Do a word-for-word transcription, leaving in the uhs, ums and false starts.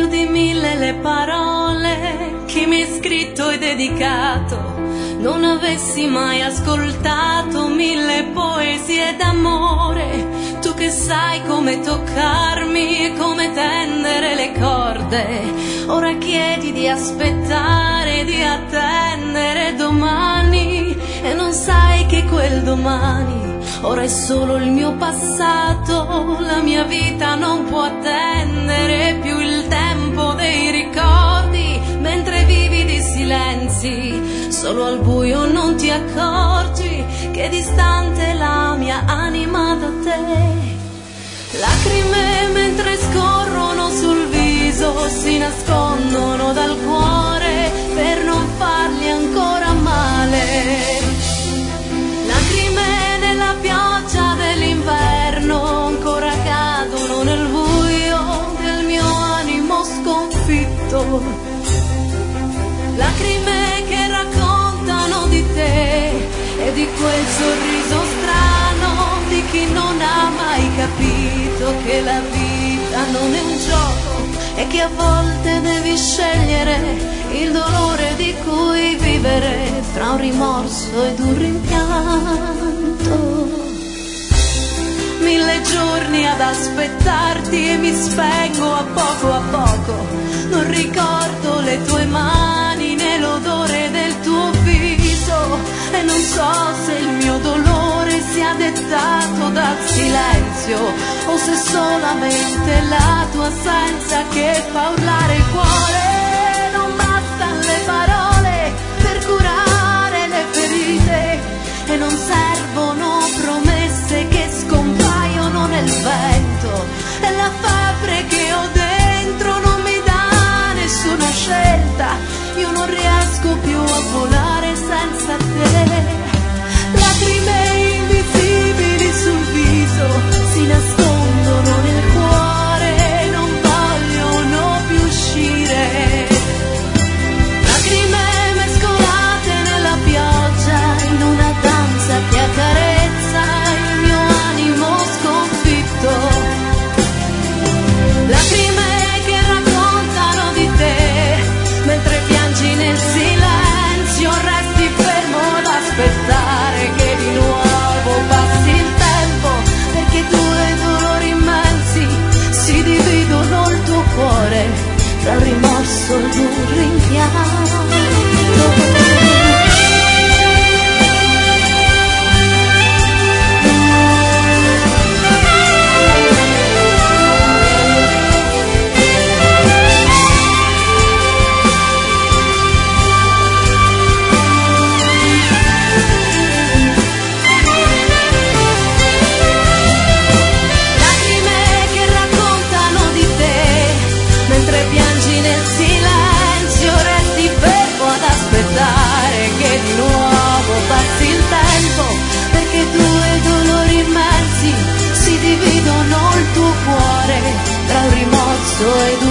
più di mille le parole che mi hai scritto e dedicato. Non avessi mai ascoltato mille poesie d'amore, tu che sai come toccarmi e come tendere le corde. Ora chiedi di aspettare, di attendere domani, e non sai che quel domani ora è solo il mio passato. La mia vita non può attendere più il tempo dei ricordi, mentre vivi di silenzi, solo al buio non ti accorgi che è distante la mia anima da te. Lacrime mentre scorrono sul viso si nascondono dal cuore per non fargli ancora male. Lacrime nella pioggia dell'inverno ancora cadono nel buio del mio animo sconfitto. Lacrime che raccontano di te e di quel sorriso strano di chi non ha mai capito che la vita non è un gioco e che a volte devi scegliere il dolore di cui vivere fra un rimorso ed un rimpianto. Mille giorni ad aspettarti e mi spengo a poco a poco, non ricordo le tue mani né l'odore del tuo viso, e non so se il mio dolore sia dettato dal silenzio o se solamente la tua assenza che fa urlare il cuore. Non bastano le parole per curare le ferite e non servono promesse che scompaiono nel vento, e la febbre che ho dentro non mi dà nessuna scelta. Io non riesco più a volare senza te. Lacrime invisibili sul viso si nascondono nel cuore, non vogliono più uscire. Lacrime mescolate nella pioggia in una danza che accarezza il mio animo sconfitto. Lacrime che raccontano di te mentre piangi nel silenzio, resti fermo ad aspettare che di nuovo passi il tempo, perché due dolori immensi si dividono il tuo cuore tra il rimorso ed un rimpianto. Dividono il tuo cuore tra un rimorso ed